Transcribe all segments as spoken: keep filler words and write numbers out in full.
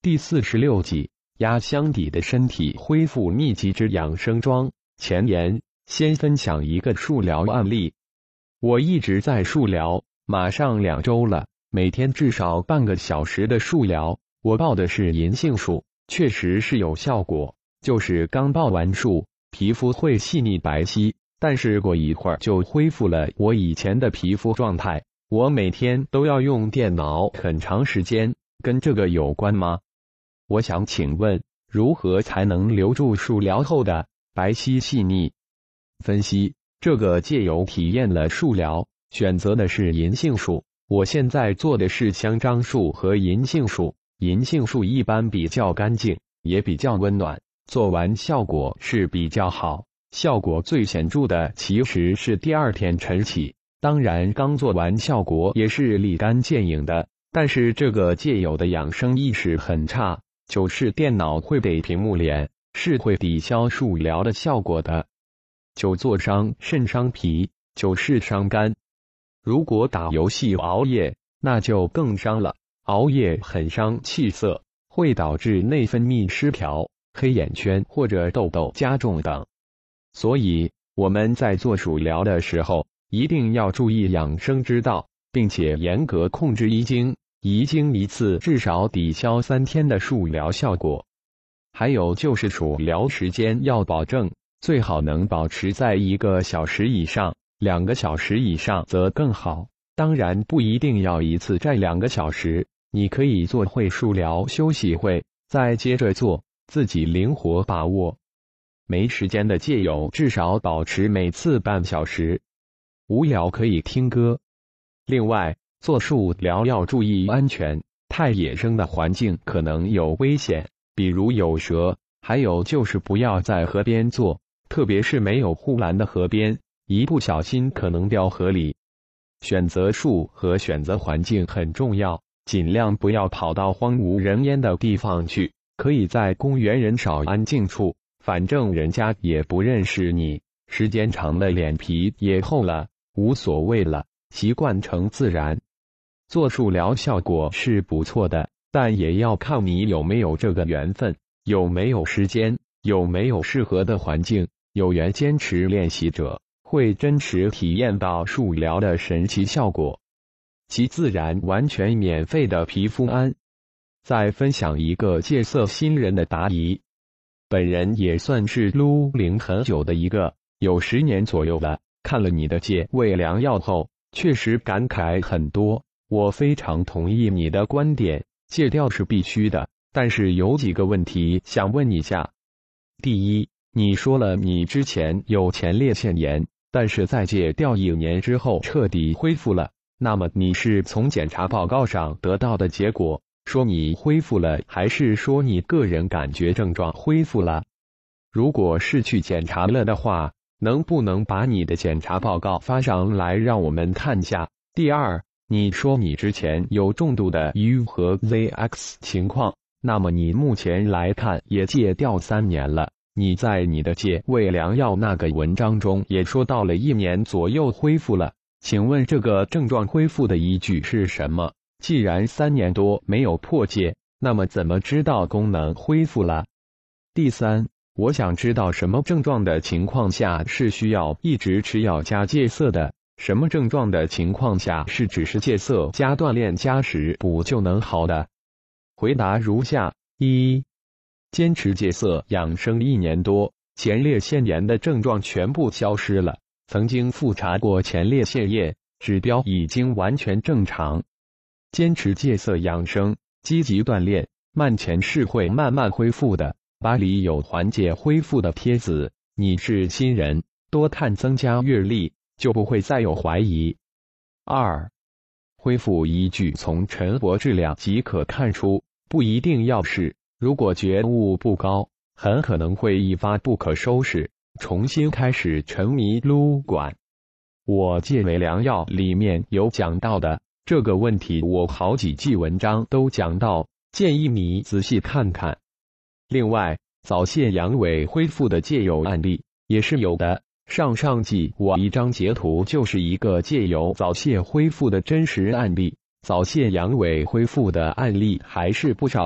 第四十六集，压箱底的身体恢复秘籍之养生桩。前言：先分享一个速疗案例。我一直在速疗，马上两周了，每天至少半个小时的速疗。我报的是银杏树，确实是有效果，就是刚报完数，皮肤会细腻白皙，但是过一会儿就恢复了我以前的皮肤状态。我每天都要用电脑很长时间，跟这个有关吗？我想请问，如何才能留住速疗后的白皙细腻？分析：这个借由体验了速疗，选择的是银杏树。我现在做的是香樟树和银杏树。银杏树一般比较干净，也比较温暖，做完效果是比较好。效果最显著的其实是第二天晨起，当然刚做完效果也是立竿见影的。但是这个戒友的养生意识很差，就是电脑会怼屏幕脸，是会抵消速疗的效果的。久坐伤肾伤脾，久视伤肝。如果打游戏熬夜，那就更伤了。熬夜很伤气色，会导致内分泌失调、黑眼圈或者痘痘加重等。所以我们在做速疗的时候，一定要注意养生之道，并且严格控制一经。一经一次至少抵消三天的速疗效果。还有就是速疗时间要保证，最好能保持在一个小时以上，两个小时以上则更好。当然不一定要一次站两个小时，你可以做会速疗休息会，再接着做，自己灵活把握。没时间的戒友至少保持每次半小时。无聊可以听歌。另外，做速疗要注意安全，太野生的环境可能有危险，比如有蛇。还有就是不要在河边做，特别是没有护栏的河边，一不小心可能掉河里。选择树和选择环境很重要，尽量不要跑到荒无人烟的地方去，可以在公园人少安静处，反正人家也不认识你，时间长了脸皮也厚了，无所谓了，习惯成自然。做速疗效果是不错的，但也要看你有没有这个缘分，有没有时间，有没有适合的环境。有缘坚持练习者，会真实体验到速疗的神奇效果。其自然完全免费的皮肤安。再分享一个戒色新人的答疑。本人也算是撸龄很久的一个，有十年左右了。看了你的戒胃良药后，确实感慨很多。我非常同意你的观点，戒掉是必须的，但是有几个问题想问一下。第一，你说了你之前有前列腺炎，但是在戒掉一年之后彻底恢复了，那么你是从检查报告上得到的结果说你恢复了，还是说你个人感觉症状恢复了？如果是去检查了的话，能不能把你的检查报告发上来让我们看下？第二，你说你之前有重度的 U 和 Z X 情况，那么你目前来看也戒掉三年了。你在你的戒胃良药那个文章中也说到了一年左右恢复了，请问这个症状恢复的依据是什么？既然三年多没有破戒，那么怎么知道功能恢复了？第三，我想知道什么症状的情况下是需要一直吃药加戒色的？什么症状的情况下是只是戒色加锻炼加食补就能好的？回答如下：一、坚持戒色养生一年多，前列腺炎的症状全部消失了，曾经复查过前列腺液，指标已经完全正常。坚持戒色养生，积极锻炼，慢前是会慢慢恢复的。吧里有缓解恢复的帖子，你是新人，多看增加阅历，就不会再有怀疑。二、恢复依据从晨活质量即可看出，不一定要是，如果觉悟不高，很可能会一发不可收拾，重新开始沉迷撸管。我戒胃良药里面有讲到的这个问题，我好几季文章都讲到，建议你仔细看看。另外，早泄阳痿恢复的戒友案例也是有的。上上季我一张截图就是一个戒友早泄恢复的真实案例，早泄阳痿恢复的案例还是不少的，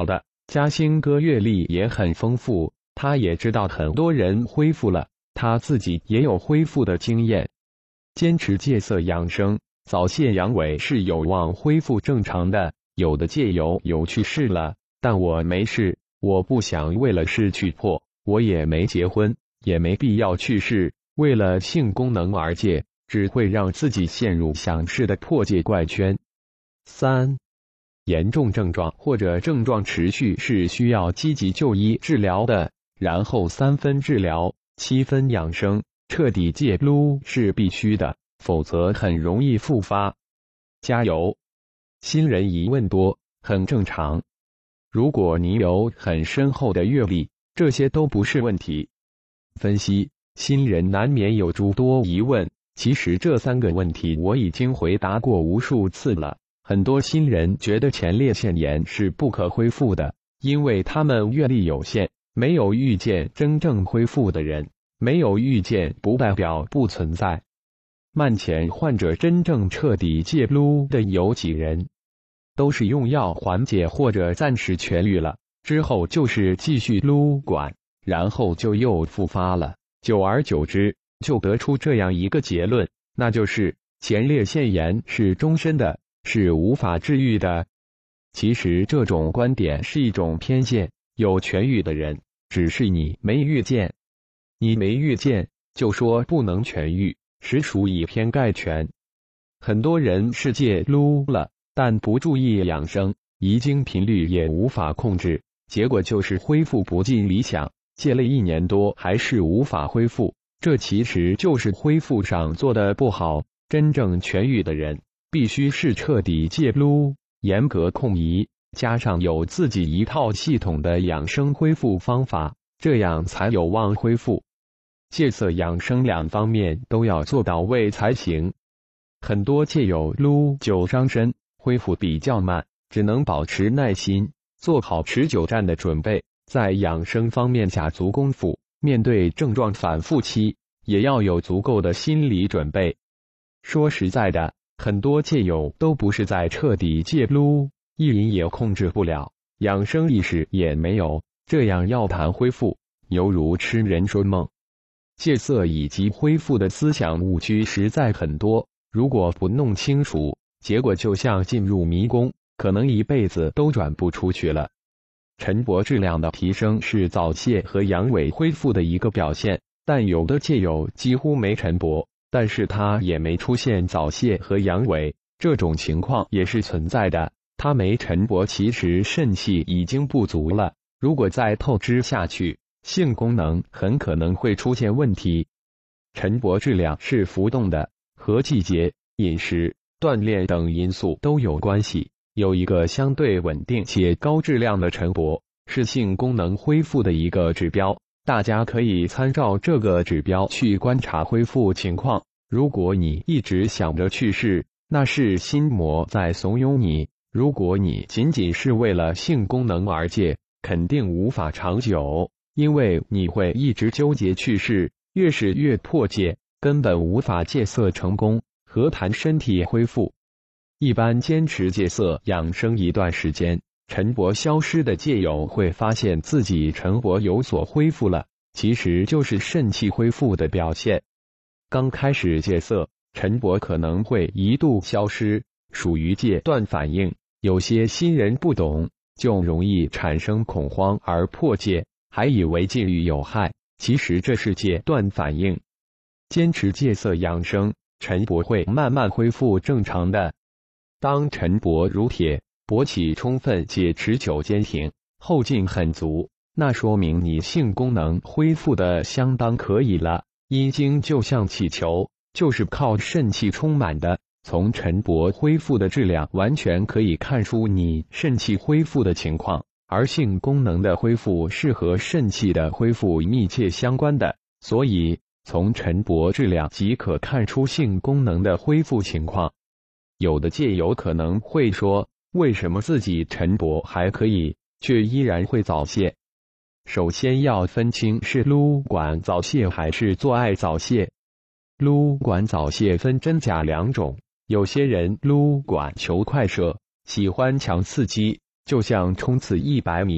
嘉兴哥阅历也很丰富，他也知道很多人恢复了，他自己也有恢复的经验。坚持戒色养生，早泄阳痿是有望恢复正常的。有的戒友有去世了，但我没事，我不想为了事去破，我也没结婚，也没必要去世，为了性功能而戒，只会让自己陷入想事的破戒怪圈。三、严重症状或者症状持续是需要积极就医治疗的，然后三分治疗，七分养生，彻底戒撸是必须的，否则很容易复发。加油！新人疑问多，很正常。如果你有很深厚的阅历，这些都不是问题。分析：新人难免有诸多疑问，其实这三个问题我已经回答过无数次了。很多新人觉得前列腺炎是不可恢复的，因为他们阅历有限，没有遇见真正恢复的人，没有遇见不代表不存在。慢前患者真正彻底戒撸的有几人？都是用药缓解或者暂时痊愈了，之后就是继续撸管，然后就又复发了。久而久之，就得出这样一个结论，那就是前列腺炎是终身的，是无法治愈的。其实这种观点是一种偏见，有痊愈的人，只是你没遇见。你没遇见，就说不能痊愈，实属以偏概全。很多人是戒撸了，但不注意养生，遗精频率也无法控制，结果就是恢复不尽理想，戒了一年多还是无法恢复，这其实就是恢复上做的不好。真正痊愈的人，必须是彻底戒撸，严格控仪，加上有自己一套系统的养生恢复方法，这样才有望恢复。戒色养生两方面都要做到位才行。很多戒友撸久伤身，恢复比较慢，只能保持耐心，做好持久战的准备，在养生方面下足功夫，面对症状反复期，也要有足够的心理准备。说实在的，很多戒友都不是在彻底戒撸，意淫也控制不了，养生意识也没有，这样要谈恢复，犹如痴人说梦。戒色以及恢复的思想误区实在很多，如果不弄清楚，结果就像进入迷宫，可能一辈子都转不出去了。晨勃质量的提升是早泄和阳痿恢复的一个表现，但有的戒友几乎没晨勃，但是他也没出现早泄和阳痿，这种情况也是存在的。他没晨勃，其实肾气已经不足了，如果再透支下去，性功能很可能会出现问题。晨勃质量是浮动的，和季节、饮食、锻炼等因素都有关系。有一个相对稳定且高质量的晨勃，是性功能恢复的一个指标。大家可以参照这个指标去观察恢复情况。如果你一直想着去世，那是心魔在怂恿你；如果你仅仅是为了性功能而戒，肯定无法长久。因为你会一直纠结去世，越是越破戒，根本无法戒色成功，何谈身体恢复？一般坚持戒色养生一段时间，晨勃消失的戒友会发现自己晨勃有所恢复了，其实就是肾气恢复的表现。刚开始戒色，晨勃可能会一度消失，属于戒断反应。有些新人不懂，就容易产生恐慌而破戒，还以为禁欲有害，其实这是戒断反应。坚持戒色养生，晨勃会慢慢恢复正常的。当晨勃如铁，勃起充分且持久坚挺，后劲很足，那说明你性功能恢复的相当可以了。阴茎就像气球，就是靠肾气充满的。从晨勃恢复的质量完全可以看出你肾气恢复的情况。而性功能的恢复是和肾气的恢复密切相关的，所以从晨勃质量即可看出性功能的恢复情况。有的戒友可能会说，为什么自己晨勃还可以，却依然会早泄？首先要分清是撸管早泄还是做爱早泄。撸管早泄分真假两种，有些人撸管求快射，喜欢强刺激，就像冲刺一百米，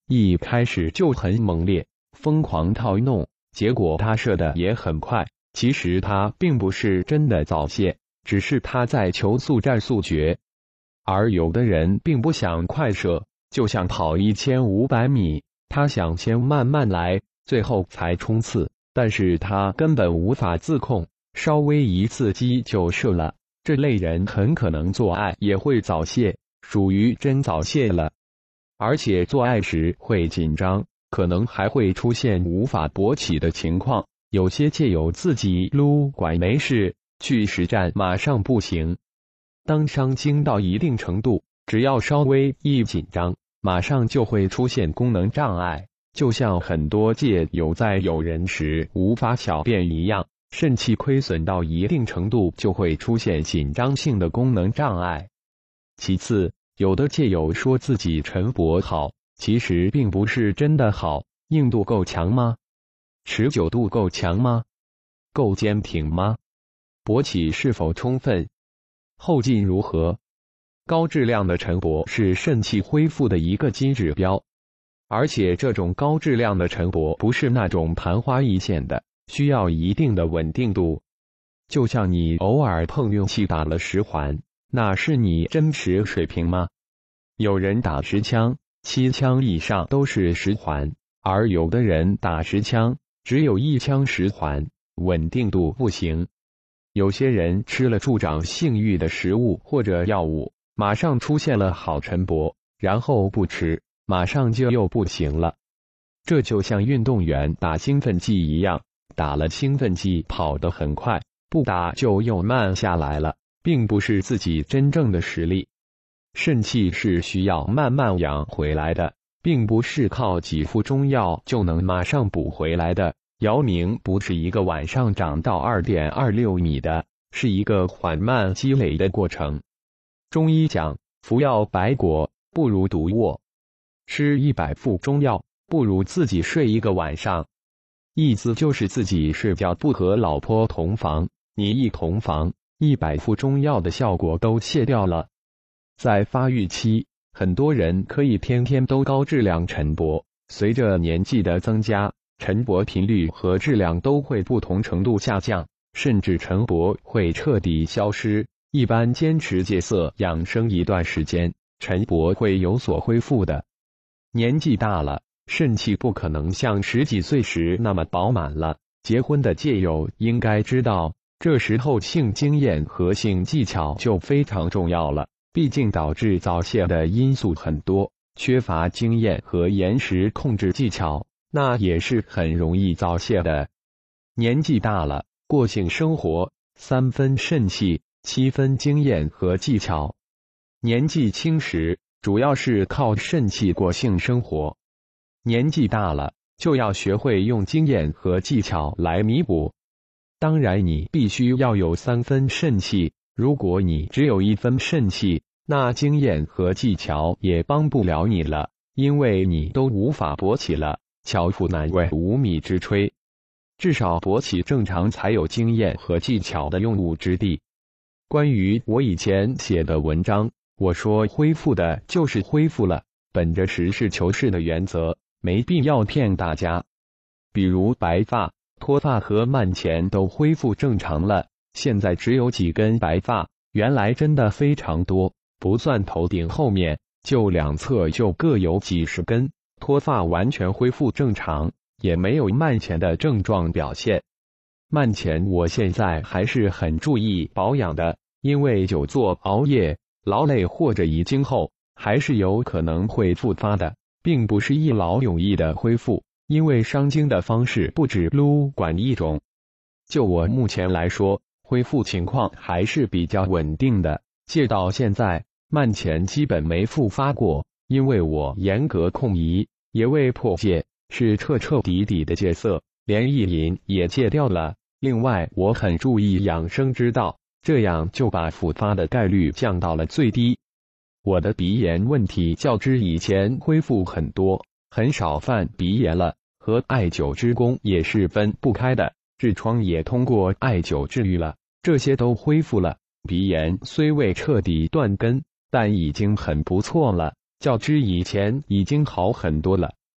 一开始就很猛烈，疯狂套弄，结果他射的也很快。其实他并不是真的早泄，只是他在求速战速决。而有的人并不想快射，就像跑一千五百米，他想先慢慢来，最后才冲刺，但是他根本无法自控，稍微一刺激就射了。这类人很可能做爱也会早泄，属于真早泄了。而且做爱时会紧张，可能还会出现无法勃起的情况。有些借由自己撸拐没事，去实战马上不行。当伤精到一定程度，只要稍微一紧张，马上就会出现功能障碍，就像很多借有在有人时无法小便一样，肾气亏损到一定程度就会出现紧张性的功能障碍。其次，有的借有说自己晨勃好，其实并不是真的好。硬度够强吗？持久度够强吗？够坚挺吗？勃起是否充分？后劲如何？高质量的晨勃是肾气恢复的一个金指标，而且这种高质量的晨勃不是那种昙花一现的，需要一定的稳定度。就像你偶尔碰运气打了十环，那是你真实水平吗？有人打十枪、七枪以上都是十环，而有的人打十枪只有一枪十环，稳定度不行。有些人吃了助长性欲的食物或者药物，马上出现了好晨勃，然后不吃，马上就又不行了。这就像运动员打兴奋剂一样，打了兴奋剂跑得很快，不打就又慢下来了，并不是自己真正的实力。肾气是需要慢慢养回来的，并不是靠几副中药就能马上补回来的。姚明不是一个晚上长到 二点二六米的，是一个缓慢积累的过程。中医讲，服药百果不如独卧，吃一百副中药不如自己睡一个晚上。意思就是自己睡觉不和老婆同房，你一同房，一百副中药的效果都卸掉了。在发育期，很多人可以天天都高质量晨勃，随着年纪的增加，晨勃频率和质量都会不同程度下降，甚至晨勃会彻底消失。一般坚持戒色养生一段时间，晨勃会有所恢复的。年纪大了，肾气不可能像十几岁时那么饱满了。结婚的戒友应该知道，这时候性经验和性技巧就非常重要了。毕竟导致早泄的因素很多，缺乏经验和延时控制技巧，那也是很容易早泄的。年纪大了，过性生活，三分肾气，七分经验和技巧。年纪轻时，主要是靠肾气过性生活。年纪大了，就要学会用经验和技巧来弥补。当然，你必须要有三分肾气。如果你只有一分肾气，那经验和技巧也帮不了你了，因为你都无法勃起了。巧妇难为无米之炊，至少勃起正常才有经验和技巧的用武之地。关于我以前写的文章，我说恢复的就是恢复了，本着实事求是的原则，没必要骗大家。比如白发、脱发和漫前都恢复正常了。现在只有几根白发，原来真的非常多，不算头顶后面，就两侧就各有几十根。脱发完全恢复正常，也没有漫前的症状表现。漫前我现在还是很注意保养的，因为久坐熬夜、劳累或者遗精后，还是有可能会复发的，并不是一劳永逸的恢复，因为伤精的方式不止撸管一种。就我目前来说，恢复情况还是比较稳定的，戒到现在，漫前基本没复发过，因为我严格控仪，也未破戒，是彻彻底底的戒色，连意淫也戒掉了。另外，我很注意养生之道，这样就把复发的概率降到了最低。我的鼻炎问题较之以前恢复很多，很少犯鼻炎了，和艾灸之功也是分不开的。痔疮也通过艾灸治愈了，这些都恢复了。鼻炎虽未彻底断根，但已经很不错了，较之以前已经好很多了。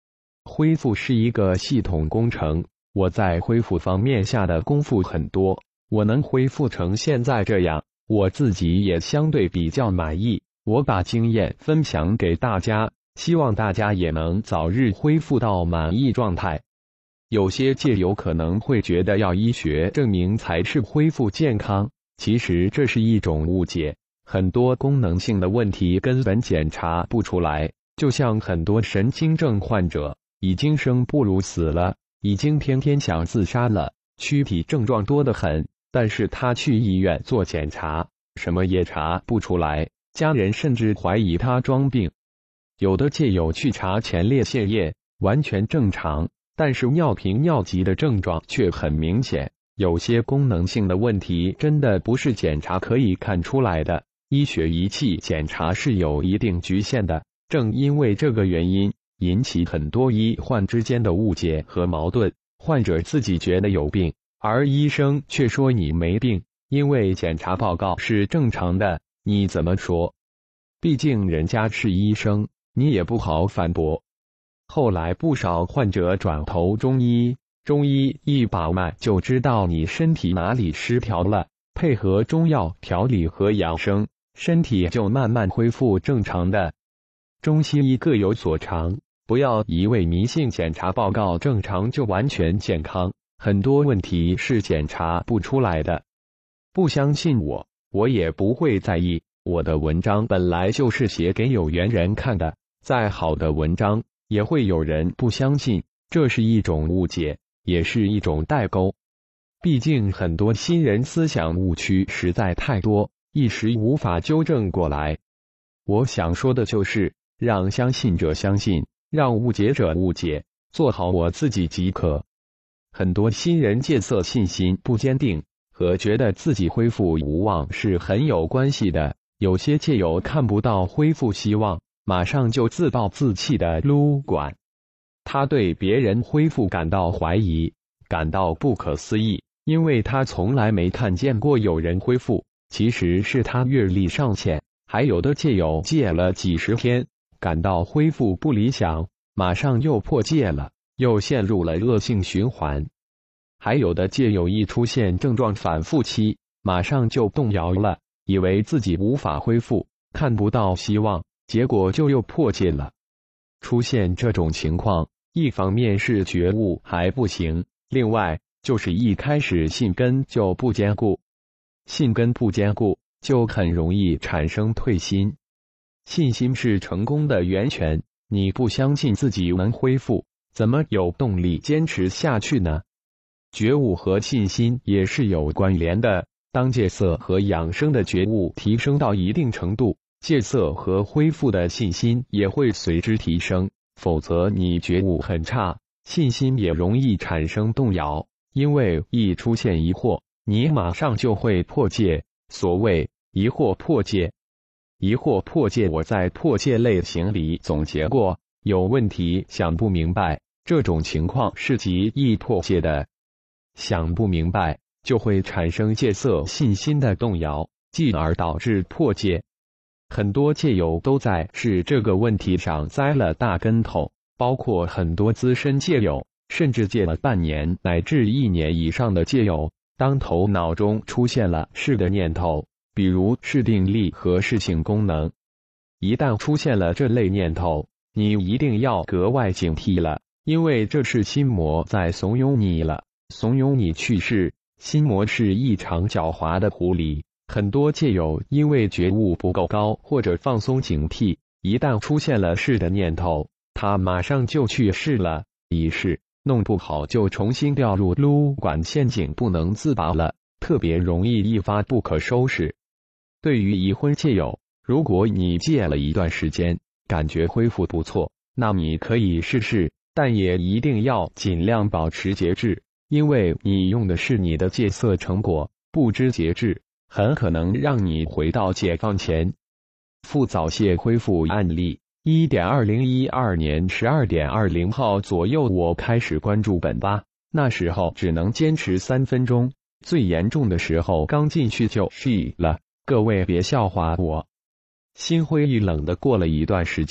恢复是一个系统工程，我在恢复方面下的功夫很多，我能恢复成现在这样，我自己也相对比较满意。我把经验分享给大家，希望大家也能早日恢复到满意状态。有些戒友可能会觉得要医学证明才是恢复健康，其实这是一种误解。很多功能性的问题根本检查不出来，就像很多神经症患者已经生不如死了，已经偏偏想自杀了，躯体症状多得很，但是他去医院做检查，什么也查不出来，家人甚至怀疑他装病。有的戒友去查前列腺液，完全正常，但是尿频尿急的症状却很明显。有些功能性的问题真的不是检查可以看出来的，医学仪器检查是有一定局限的。正因为这个原因，引起很多医患之间的误解和矛盾。患者自己觉得有病，而医生却说你没病，因为检查报告是正常的，你怎么说？毕竟人家是医生，你也不好反驳。后来不少患者转投中医，中医一把脉就知道你身体哪里失调了，配合中药调理和养生，身体就慢慢恢复正常的。中西医各有所长，不要一味迷信检查报告正常就完全健康，很多问题是检查不出来的。不相信我，我也不会在意，我的文章本来就是写给有缘人看的，再好的文章也会有人不相信，这是一种误解，也是一种代沟。毕竟很多新人思想误区实在太多，一时无法纠正过来。我想说的就是，让相信者相信，让误解者误解，做好我自己即可。很多新人戒色信心不坚定，和觉得自己恢复无望是很有关系的。有些戒友看不到恢复希望，马上就自暴自弃的撸管，他对别人恢复感到怀疑，感到不可思议，因为他从来没看见过有人恢复。其实是他阅历尚浅。还有的戒友戒了几十天，感到恢复不理想，马上又破戒了，又陷入了恶性循环。还有的戒友一出现症状反复期，马上就动摇了，以为自己无法恢复，看不到希望，结果就又破戒了。出现这种情况，一方面是觉悟还不行，另外就是一开始信根就不坚固。信根不坚固，就很容易产生退心。信心是成功的源泉，你不相信自己能恢复，怎么有动力坚持下去呢？觉悟和信心也是有关联的，当戒色和养生的觉悟提升到一定程度，戒色和恢复的信心也会随之提升，否则你觉悟很差，信心也容易产生动摇，因为一出现疑惑，你马上就会破戒。所谓疑惑破戒，疑惑破戒，我在破戒类型里总结过，有问题想不明白，这种情况是极易破戒的。想不明白，就会产生戒色信心的动摇，继而导致破戒。很多戒友都在是这个问题上栽了大跟头，包括很多资深戒友，甚至戒了半年乃至一年以上的戒友，当头脑中出现了是的念头，比如是定力和是性功能，一旦出现了这类念头，你一定要格外警惕了，因为这是心魔在怂恿你了，怂恿你去试。心魔是异常狡猾的狐狸，很多戒友因为觉悟不够高或者放松警惕，一旦出现了试的念头，他马上就去试了，一试弄不好就重新掉入撸管陷阱，不能自拔了，特别容易一发不可收拾。对于已婚戒友，如果你戒了一段时间，感觉恢复不错，那你可以试试，但也一定要尽量保持节制，因为你用的是你的戒色成果，不知节制，很可能让你回到解放前。腹早泄恢复案例一点二零一二年十二点二零号左右，我开始关注本吧，那时候只能坚持三分钟，最严重的时候刚进去就睡了，各位别笑话我。心灰意冷的过了一段时间，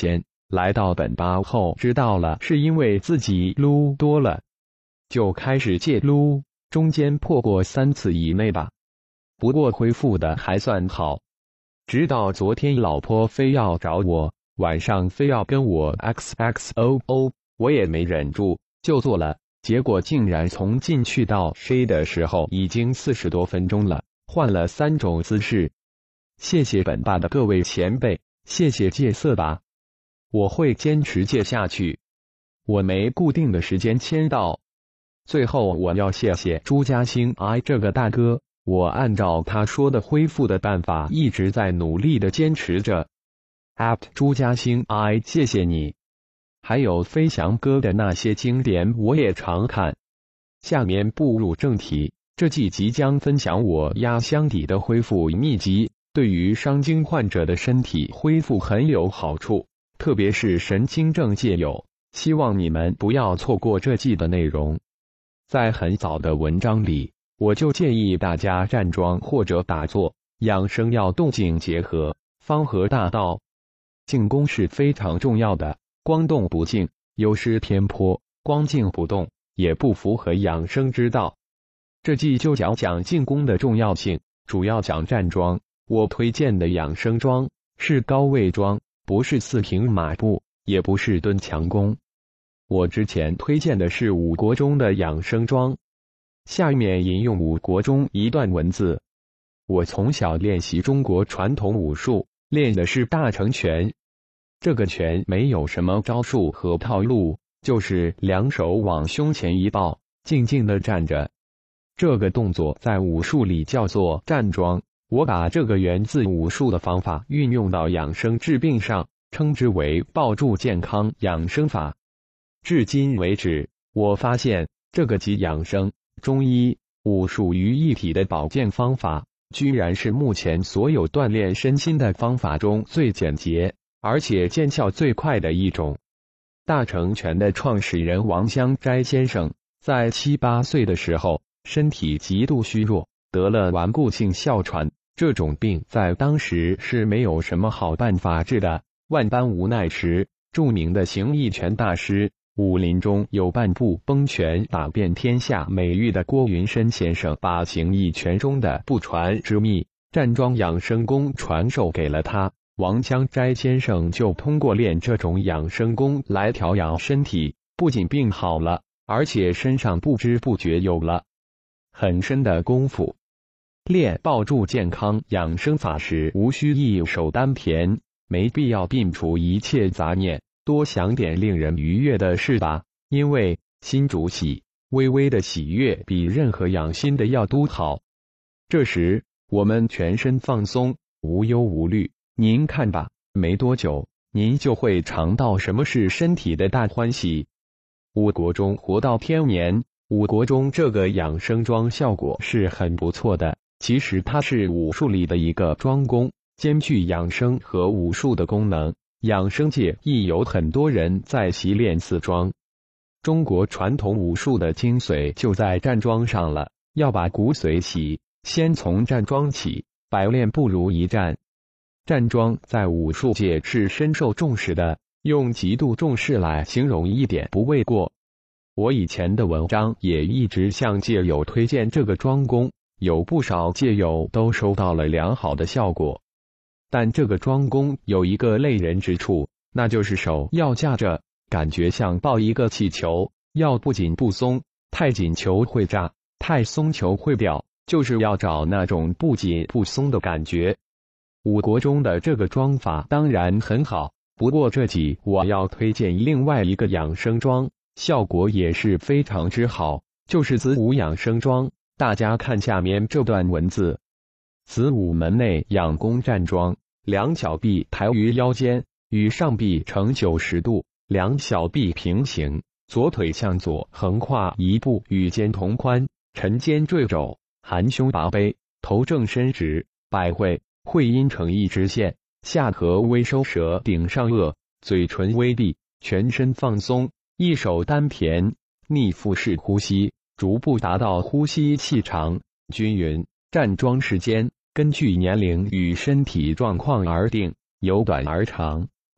来到本吧后知道了是因为自己撸多了，就开始戒撸，中间破过三次以内吧。不过恢复的还算好。直到昨天老婆非要找我，晚上非要跟我 X X O O， 我也没忍住就做了，结果竟然从进去到睡的时候已经四十多分钟了，换了三种姿势。谢谢本吧的各位前辈，谢谢戒色吧，我会坚持戒下去。我没固定的时间签到。最后我要谢谢朱家兴 I 这个大哥，我按照他说的恢复的办法一直在努力的坚持着。at 朱家兴 I 谢谢你。还有飞翔哥的那些经典我也常看。下面步入正题，这季即将分享我压箱底的恢复秘籍，对于伤经患者的身体恢复很有好处，特别是神经症戒友，希望你们不要错过这季的内容。在很早的文章里，我就建议大家站桩或者打坐，养生要动静结合，方合大道。静功是非常重要的，光动不静，有失偏颇；光静不动，也不符合养生之道。这季就讲讲静功的重要性，主要讲站桩。我推荐的养生桩是高位桩，不是四平马步，也不是蹲强功。我之前推荐的是五国中的养生桩。下面引用五国中一段文字：我从小练习中国传统武术，练的是大成拳。这个拳没有什么招数和套路，就是两手往胸前一抱，静静地站着。这个动作在武术里叫做站桩。我把这个源自武术的方法运用到养生治病上，称之为抱住健康养生法。至今为止，我发现这个集养生、中医、武术于一体的保健方法，居然是目前所有锻炼身心的方法中最简洁，而且见效最快的一种。大成拳的创始人王香斋先生，在七八岁的时候，身体极度虚弱，得了顽固性哮喘，这种病在当时是没有什么好办法治的。万般无奈时，著名的形意拳大师武林中有半步崩拳打遍天下美誉的郭云深先生，把形意拳中的不传之秘站桩养生功传授给了他。王香斋先生就通过练这种养生功来调养身体，不仅病好了，而且身上不知不觉有了很深的功夫。练抱住健康养生法时，无需一手丹田，没必要摒除一切杂念，多想点令人愉悦的事吧，因为心主喜，微微的喜悦比任何养心的药都好。这时我们全身放松，无忧无虑，您看吧，没多久您就会尝到什么是身体的大欢喜。五国中活到天年，五国中这个养生桩效果是很不错的。其实它是武术里的一个桩功，兼具养生和武术的功能。养生界亦有很多人在习练此桩。中国传统武术的精髓就在站桩上了，要把骨髓起，先从站桩起，百练不如一站。站桩在武术界是深受重视的，用极度重视来形容一点不为过。我以前的文章也一直向戒友推荐这个桩功，有不少戒友都收到了良好的效果。但这个桩功有一个累人之处，那就是手要架着，感觉像抱一个气球，要不紧不松，太紧球会炸，太松球会掉，就是要找那种不紧不松的感觉。五国中的这个桩法当然很好，不过这集我要推荐另外一个养生桩，效果也是非常之好，就是子午养生桩。大家看下面这段文字：子午门内养功站桩，两小臂抬于腰间，与上臂成九十度，两小臂平行，左腿向左横跨一步，与肩同宽，沉肩坠肘，含胸拔背，头正伸直，百会会阴成一直线，下颌微收舌顶上颚，嘴唇微闭，全身放松，一手丹田，逆腹式呼吸，逐步达到呼吸气长均匀。站桩时间根据年龄与身体状况而定，由短而长，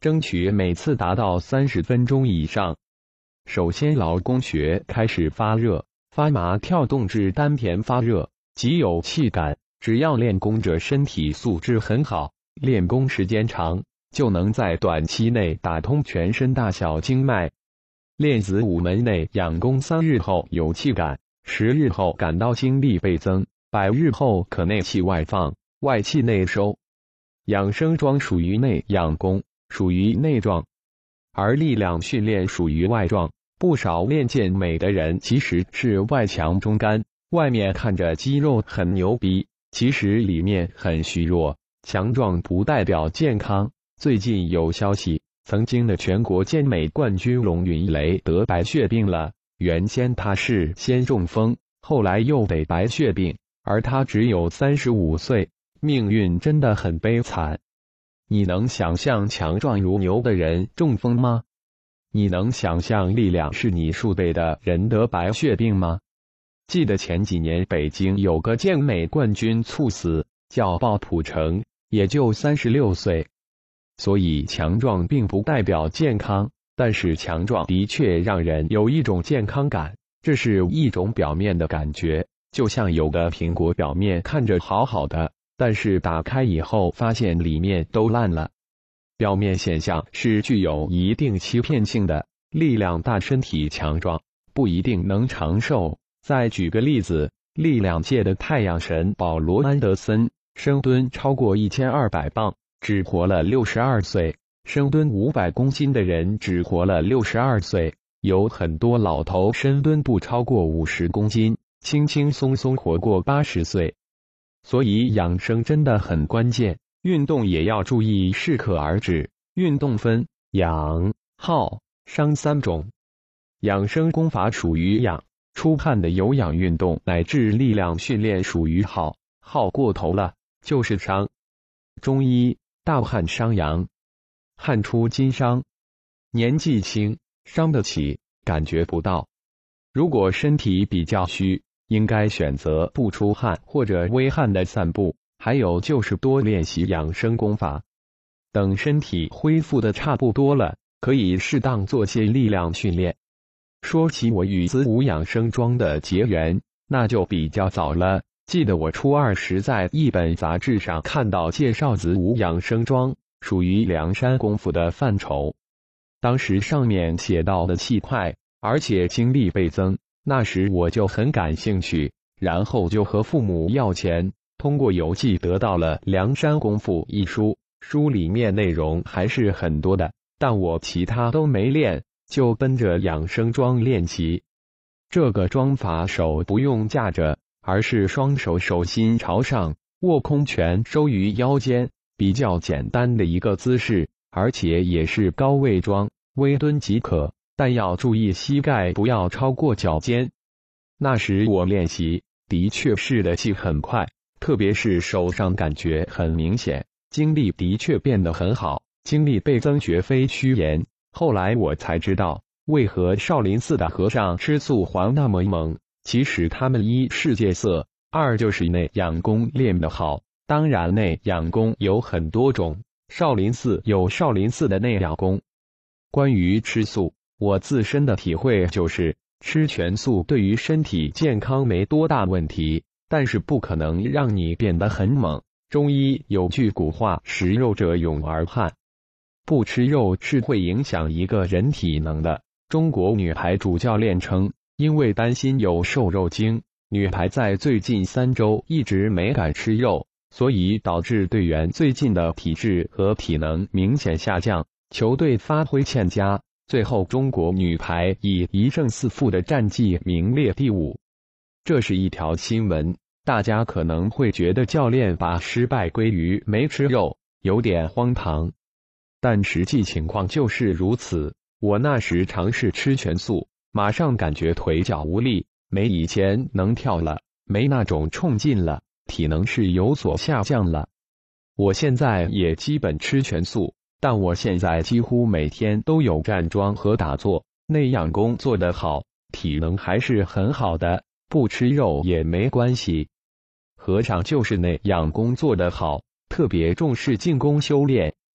争取每次达到三十分钟以上。首先劳宫穴开始发热，发麻跳动至丹田发热，极有气感。只要练功者身体素质很好，练功时间长，就能在短期内打通全身大小经脉。练子午门内养功三日后有气感，十日后感到精力倍增，百日后可内气外放，外气内收。养生桩属于内养功，属于内壮，而力量训练属于外壮。不少练健美的人其实是外强中干，外面看着肌肉很牛逼，其实里面很虚弱。强壮不代表健康。最近有消息，曾经的全国健美冠军龙云雷得白血病了。原先他是先中风，后来又得白血病，而他只有三十五岁，命运真的很悲惨。你能想象强壮如牛的人中风吗？你能想象力量是你数倍的人得白血病吗？记得前几年北京有个健美冠军猝死，叫鲍普成，也就三十六岁。所以强壮并不代表健康，但是强壮的确让人有一种健康感，这是一种表面的感觉。就像有的苹果表面看着好好的，但是打开以后发现里面都烂了。表面现象是具有一定欺骗性的，力量大身体强壮不一定能长寿。再举个例子，力量界的太阳神保罗·安德森，深蹲超过一千二百磅，只活了六十二岁；深蹲五百公斤的人只活了六十二岁。有很多老头深蹲不超过五十公斤，轻轻松松活过八十岁。所以养生真的很关键。运动也要注意适可而止，运动分养、耗、伤三种。养生功法属于养，出汗的有氧运动乃至力量训练属于耗，耗过头了就是伤。中医大汗伤阳，汗出筋伤，年纪轻伤得起，感觉不到。如果身体比较虚，应该选择不出汗或者微汗的散步。还有就是多练习养生功法，等身体恢复的差不多了，可以适当做些力量训练。说起我与子午养生桩的结缘，那就比较早了。记得我初二时在一本杂志上看到介绍子午养生桩，属于梁山功夫的范畴。当时上面写到的气快，而且精力倍增，那时我就很感兴趣，然后就和父母要钱。通过邮寄得到了《梁山功夫》一书，书里面内容还是很多的，但我其他都没练，就奔着养生桩练习。这个桩法手不用架着，而是双手手心朝上，握空拳收于腰间，比较简单的一个姿势，而且也是高位桩，微蹲即可，但要注意膝盖不要超过脚尖。那时我练习的确是的气很快。特别是手上感觉很明显，精力的确变得很好，精力倍增绝非虚言。后来我才知道，为何少林寺的和尚吃素还那么猛，其实他们一是戒色，二就是内养功练得好。当然内养功有很多种，少林寺有少林寺的内养功。关于吃素，我自身的体会就是，吃全素对于身体健康没多大问题。但是不可能让你变得很猛。中医有句古话：“食肉者勇而悍。”不吃肉是会影响一个人体能的。中国女排主教练称，因为担心有瘦肉精，女排在最近三周一直没敢吃肉，所以导致队员最近的体质和体能明显下降，球队发挥欠佳。最后，中国女排以一胜四负的战绩名列第五。这是一条新闻。大家可能会觉得教练把失败归于没吃肉，有点荒唐，但实际情况就是如此。我那时尝试吃全素，马上感觉腿脚无力，没以前能跳了，没那种冲劲了，体能是有所下降了。我现在也基本吃全素，但我现在几乎每天都有站桩和打坐，内养功做得好，体能还是很好的，不吃肉也没关系。和尚就是内养功做得好，特别重视静功修炼，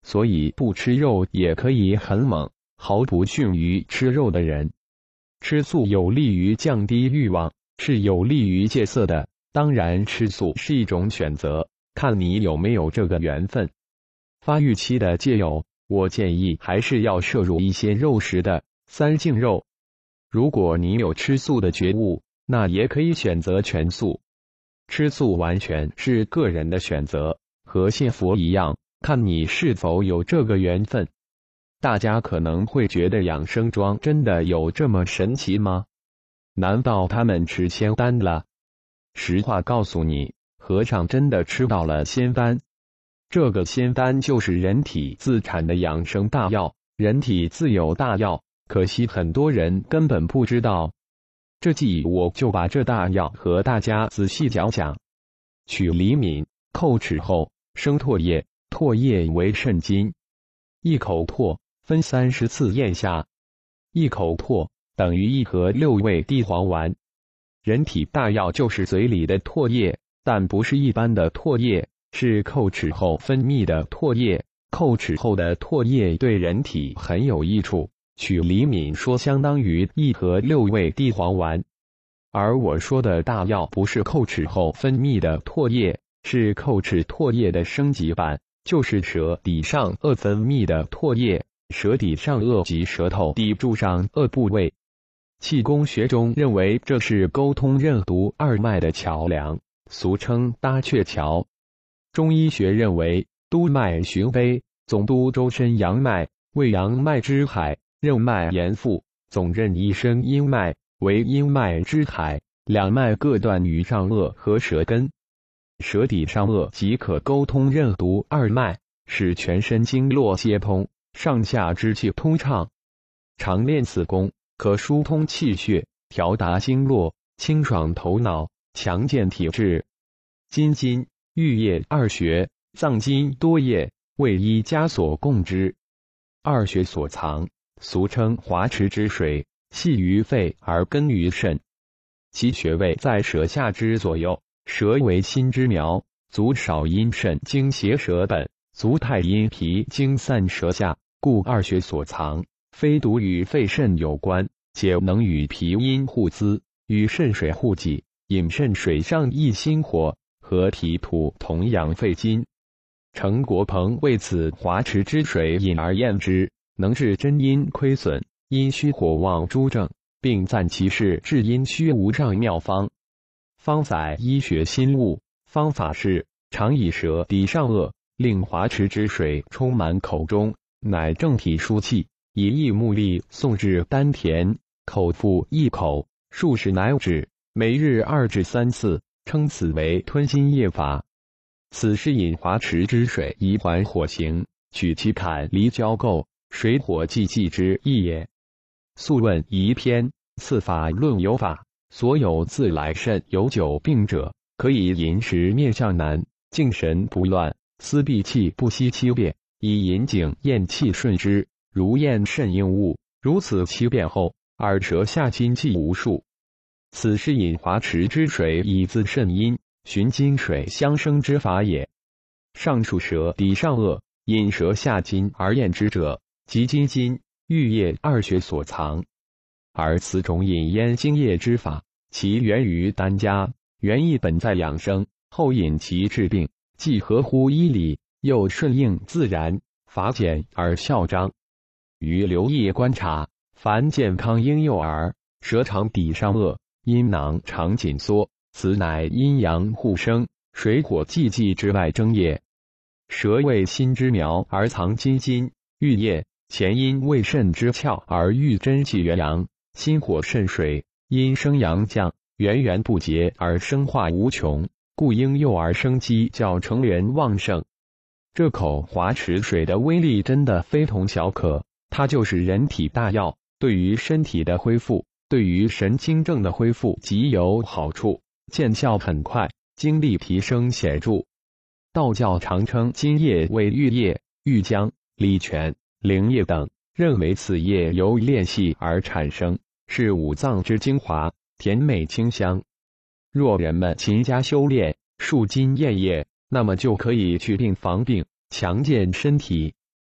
所以不吃肉也可以很猛，毫不逊于吃肉的人。吃素有利于降低欲望，是有利于戒色的。当然，吃素是一种选择，看你有没有这个缘分。发育期的戒友，我建议还是要摄入一些肉食的三净肉。如果你有吃素的觉悟，那也可以选择全素。吃素完全是个人的选择，和信佛一样，看你是否有这个缘分。大家可能会觉得养生庄真的有这么神奇吗？难道他们吃仙丹了？实话告诉你，和尚真的吃到了仙丹。这个仙丹就是人体自产的养生大药，人体自有大药，可惜很多人根本不知道。这季我就把这大药和大家仔细讲讲。取离敏，叩齿后生唾液，唾液为肾经，一口唾分三十次咽下，一口唾等于一盒六味地黄丸。人体大药就是嘴里的唾液，但不是一般的唾液，是叩齿后分泌的唾液。叩齿后的唾液对人体很有益处。取离敏说相当于一盒六味地黄丸，而我说的大药不是叩齿后分泌的唾液，是叩齿唾液的升级版，就是舌底上颚分泌的唾液。舌底上颚及舌头抵住上颚部位。气功学中认为这是沟通任督二脉的桥梁，俗称搭鹊桥。中医学认为督脉循背，总督周身阳脉，为阳脉之海，任脉沿腹，总任一身阴脉，为阴脉之海，两脉各断于上颚和舌根。舌底上颚即可沟通任督二脉，使全身经络皆通，上下之气通畅。常练此功，可疏通气血，调达经络，清爽头脑，强健体质。筋经、玉液二穴，脏筋多液，为一家所共之。二穴所藏，俗称华池之水，系于肺而根于肾。其穴位在舌下之左右，舌为心之苗，足少阴肾经挟舌本，足太阴脾经散舌下，故二穴所藏，非独与肺肾有关，且能与脾阴互滋，与肾水互济，引肾水上益心火，和脾土同养肺经。程国鹏为此华池之水饮而验之，能治真阴亏损、阴虚火旺诸症，并赞其是治阴虚无上妙方。方载医学新物，方法是常以舌抵上颚，令华池之水充满口中，乃正体疏气，以益目力送至丹田，口腹一口，数十乃止，每日二至三次，称此为吞心液法。此是引华池之水以缓火行，取其坎离交构，水火既济之意也。素问仪篇，次法论有法，所有自来肾有久病者，可以饮食面向南，静神不乱，思闭气不息七遍，以引颈咽气顺之，如咽肾应物。如此七遍后，耳舌下津气无数。此是引华池之水以滋肾阴，循金水相生之法也。上述舌抵上颚，引舌下津而咽之者，即筋经、玉液二穴所藏。而此种引咽津液之法，其源于丹家，原意本在养生，后引其治病，既合乎医理，又顺应自然，法简而效彰。于留意观察，凡健康婴幼儿，舌常抵上颚，阴囊常紧缩，此乃阴阳互生、水火既济之外征也。舌为心之苗而藏筋经、玉液，前阴为肾之窍而育真气元阳，心火肾水，阴生阳降，源源不竭而生化无穷，故婴幼儿生机较成人旺盛。这口华池水的威力真的非同小可，它就是人体大药，对于身体的恢复，对于神经症的恢复极有好处，见效很快，精力提升显著。道教常称金液为玉液、玉浆、礼泉、灵液等，认为此液由炼系而产生，是五脏之精华，甜美清香。若人们勤加修炼，数金验液，那么就可以去病防病，强健身体。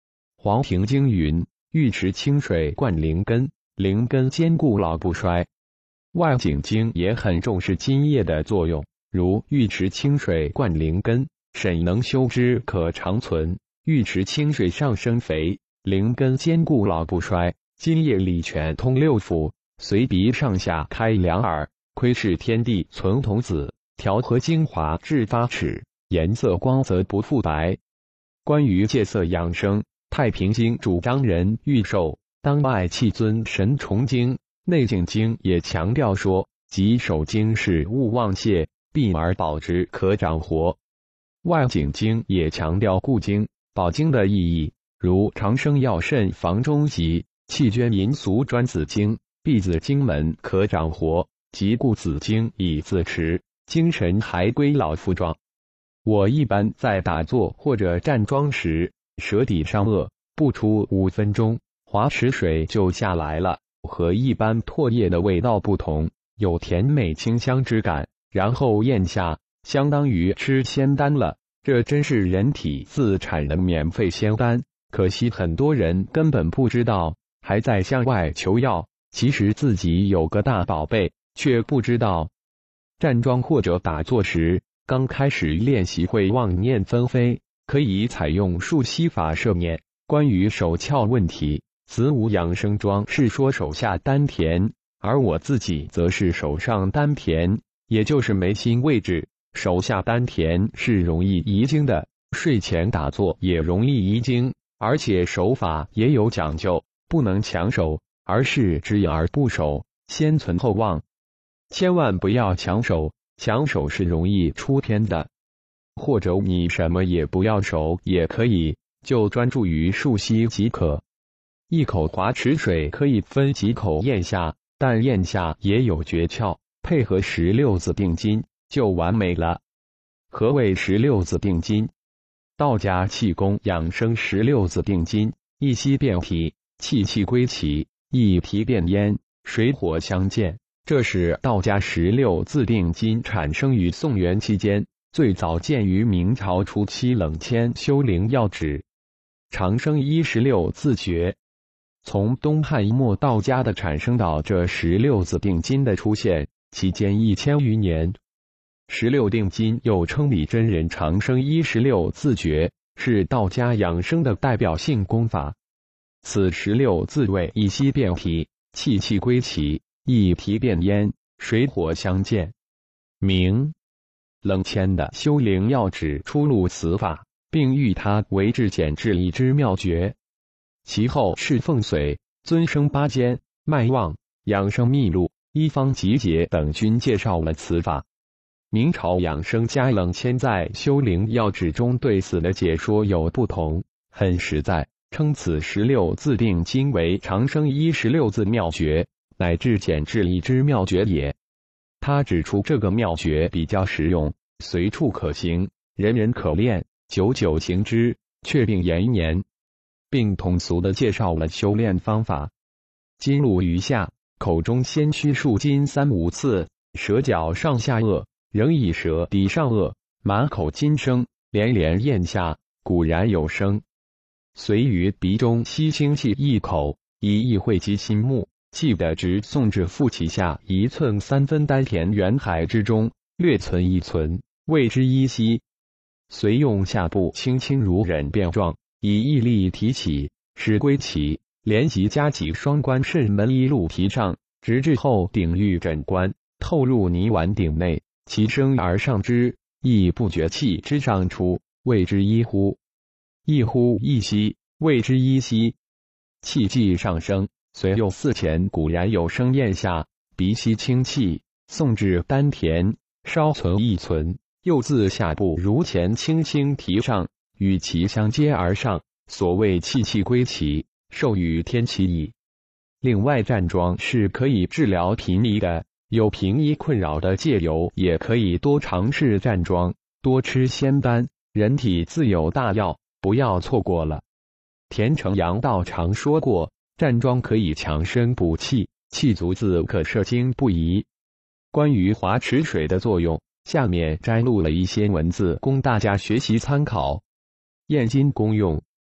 黄庭经云：玉池清水灌灵根，灵根坚固老不衰。外景经也很重视津液的作用，如玉池清水灌灵根，沈能修之可长存。玉池清水上生肥，灵根坚固老不衰。津液力全通六腑，随鼻上下开两耳，窥视天地存童子，调和精华至八尺，颜色光泽不复白。关于戒色养生，太平经主张人欲寿，当爱气尊神崇经。内景经也强调说，即守经是勿忘谢，避而保之可长活。外景经也强调固经、保经的意义，如长生药肾防中疾，气捐银俗专子经，闭子经门可长活，即固子经以自持，精神还归老复壮。我一般在打坐或者站桩时，舌底上颚不出五分钟，滑池水就下来了。和一般唾液的味道不同，有甜美清香之感，然后咽下，相当于吃仙丹了。这真是人体自产的免费仙丹，可惜很多人根本不知道，还在向外求药，其实自己有个大宝贝，却不知道。站桩或者打坐时，刚开始练习会妄念纷飞，可以采用数息法摄念。关于手窍问题，子午养生桩是说手下丹田，而我自己则是手上丹田，也就是眉心位置。手下丹田是容易遗精的，睡前打坐也容易遗精，而且手法也有讲究，不能强手，而是知而不守，先存后忘。千万不要强手，强手是容易出偏的。或者你什么也不要守也可以，就专注于数息即可。一口滑池水可以分几口咽下，但咽下也有诀窍，配合十六字定金就完美了。何谓十六字定金？道家气功养生十六字定金：一息变体，气气归其，一提变烟，水火相间。这是道家十六字定金产生于宋元期间，最早见于明朝初期冷谦修灵要旨。长生一十六字诀。从东汉末道家的产生到这十六字定金的出现，期间一千余年。十六定金又称李真人长生一十六字诀，是道家养生的代表性功法。此十六字为一息变体，气气归其，一提变烟，水火相间。明冷谦的修灵要旨出入此法，并誉它为至简至理之妙诀。其后是凤髓、尊生八间、脉望、养生秘录、医方集解等均介绍了此法。明朝养生家冷谦在《修灵要旨》中对此的解说有不同，很实在，称此十六字定金为长生一十六字妙诀，乃至简至理之妙诀也。他指出这个妙诀比较实用，随处可行，人人可练，久久行之，确定延年。并通俗地介绍了修炼方法。金入于下，口中先驱数金三五次，舌角上下颚，仍以舌抵上颚，满口金声，连连咽下，固然有声。随于鼻中吸清气一口，以意汇集心目，气的直送至腹脐下一寸三分丹田元海之中，略存一存，谓之一息。随用下部轻轻如忍变状，以毅力提起，使归其，连及夹脊双关肾门一路提上，直至后顶玉枕关，透入泥丸顶内，其升而上之，亦不觉气之上出，谓之一呼。一呼一吸，谓之一吸。气既上升，随又似前固然有声咽下，鼻息清气，送至丹田，稍存一存，又自下部如前轻轻提上，与其相接而上，所谓气气归其，受与天齐矣。另外站桩是可以治疗贫瘠的，有贫瘠困扰的戒友也可以多尝试站桩，多吃仙丹，人体自有大药，不要错过了。田成阳道常说过，站桩可以强身补气，气足自可摄精不移。关于滑池水的作用，下面摘录了一些文字供大家学习参考。咽津功用：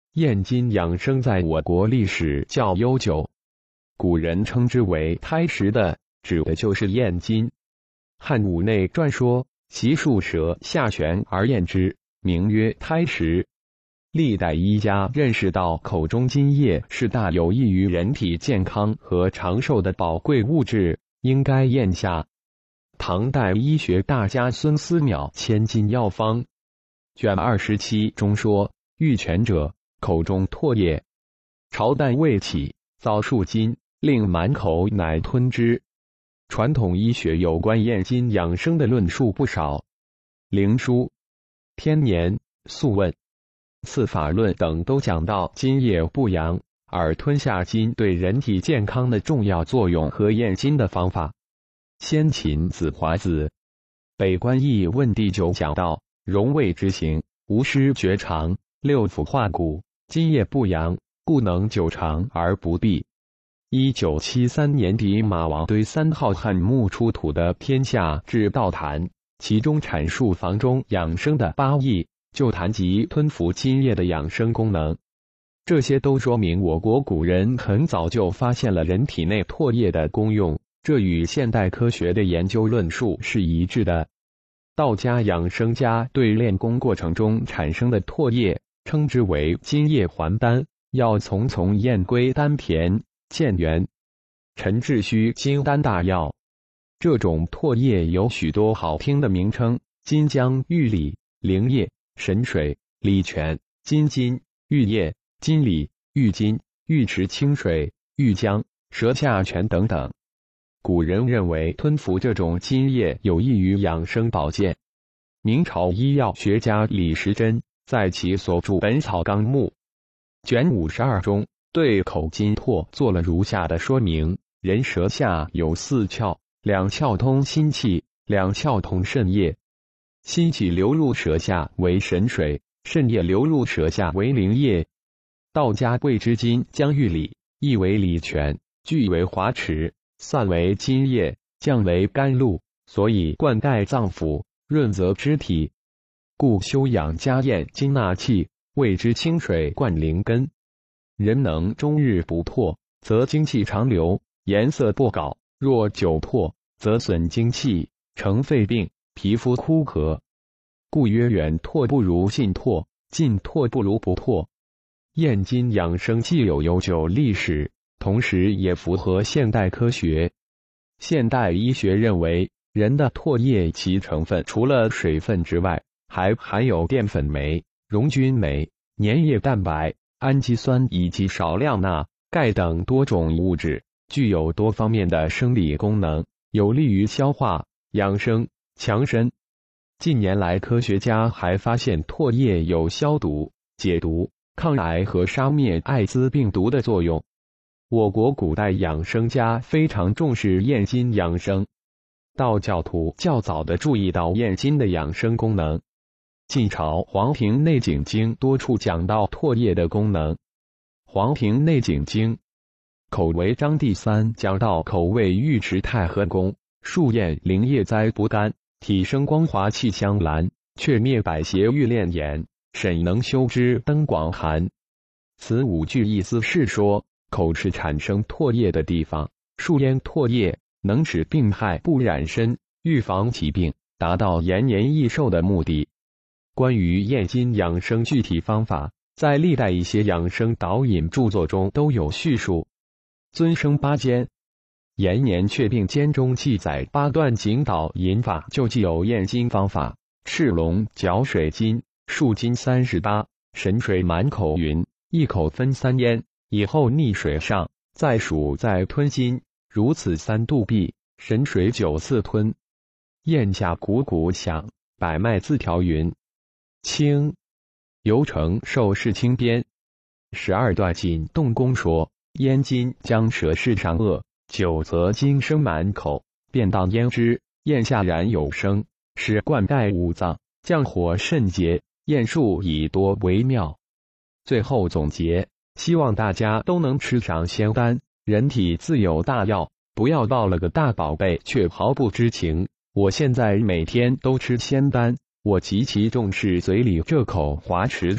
燕津养生在我国历史较悠久，古人称之为胎石的，指的就是燕津。汉武内传说，习树蛇下泉而验之，名曰胎石。历代医家认识到口中津液是大有益于人体健康和长寿的宝贵物质，应该咽下。唐代医学大家孙思邈《千金药方》卷二十七中说，遇泉者，口中唾液。朝代未起，早数津，令满口乃吞之。传统医学有关咽津养生的论述不少，《灵书》、《天年》、《素问》、《次法论》等都讲到津液不扬，而吞下津对人体健康的重要作用和咽津的方法。先秦子华子《北关义问》第九讲到，荣卫之行，无失厥肠，六腑化骨，津液不扬，故能久长而不闭。一九七三年底，马王堆三号汉墓出土的《天下治道坛》，其中阐述房中养生的八义，就谈及吞服津液的养生功能。这些都说明我国古人很早就发现了人体内唾液的功用，这与现代科学的研究论述是一致的。道家养生家对练功过程中产生的唾液，称之为津液还丹，要从从咽归丹田。建元、陈致虚金丹大药，这种唾液有许多好听的名称：金姜、玉李、灵液、神水、礼泉、金津、玉液、金李、玉金、玉池清水、玉姜、舌下泉等等。古人认为吞服这种津液有益于养生保健。明朝医药学家李时珍在其所著《本草纲目》卷五十二中，对口津唾做了如下的说明：人舌下有四窍，两窍通心气，两窍通肾液。心气流入舌下为神水，肾液流入舌下为灵液。道家谓之津姜玉李，意为礼泉，聚为华池，散为津液，降为甘露，所以灌溉脏腑，润泽肢体。故修养家咽津纳气，谓之清水灌灵根。人能终日不唾，则精气长流，颜色不槁；若久唾，则损精气，成肺病，皮肤枯涸。故曰远唾不如近唾，近唾不如不唾。咽津养生既有悠久历史，同时也符合现代科学。现代医学认为，人的唾液其成分除了水分之外，还含有淀粉酶、溶菌酶、粘液蛋白、氨基酸以及少量钠、钙等多种物质，具有多方面的生理功能，有利于消化、养生、强身。近年来，科学家还发现唾液有消毒、解毒、抗癌和杀灭艾滋病毒的作用。我国古代养生家非常重视咽津养生，道教徒较早地注意到咽津的养生功能。晋朝《黄庭内景经》多处讲到唾液的功能。《黄庭内景经》口为章第三讲到口味尉迟太和功，数验灵液栽不丹，体生光滑气香兰，却灭百邪欲炼炎，沈能修之登广寒。此五句意思是说，口是产生唾液的地方，数验唾液能使病害不染身，预防疾病，达到延年益寿的目的。关于咽津养生具体方法，在历代一些养生导引著作中都有叙述。尊生八间延年确病间中记载八段颈导引法，就既有咽津方法：赤龙嚼水津，数津三十八，神水满口云，一口分三咽，以后逆水上，再数再吞津，如此三度毕，神水九次吞。咽下鼓鼓响，百脉自调匀。清游成受世清编十二段锦动功说，咽津将舌势上颚，久则津生满口，便当咽之，咽下然有声，使灌溉五脏，降火肾结，咽术以多为妙。最后总结，希望大家都能吃上仙丹，人体自有大药，不要抱了个大宝贝却毫不知情。我现在每天都吃仙丹，我极其重视嘴里这口华池水，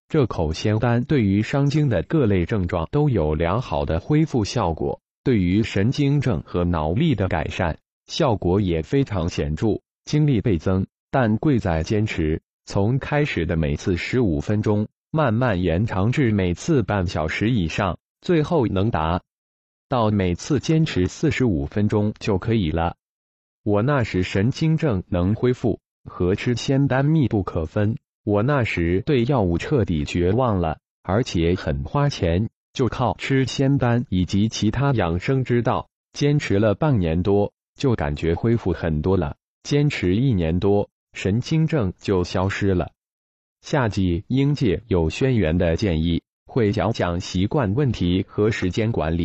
这口仙丹对于伤经的各类症状都有良好的恢复效果，对于神经症和脑力的改善效果也非常显著，精力倍增。但贵在坚持，从开始的每次十五分钟，慢慢延长至每次半小时以上，最后能达到每次坚持四十五分钟就可以了。我那时神经症能恢复，和吃仙丹密不可分。我那时对药物彻底绝望了，而且很花钱，就靠吃仙丹以及其他养生之道，坚持了半年多，就感觉恢复很多了。坚持一年多，神经症就消失了。下集英界有轩辕的建议，会讲讲习惯问题和时间管理。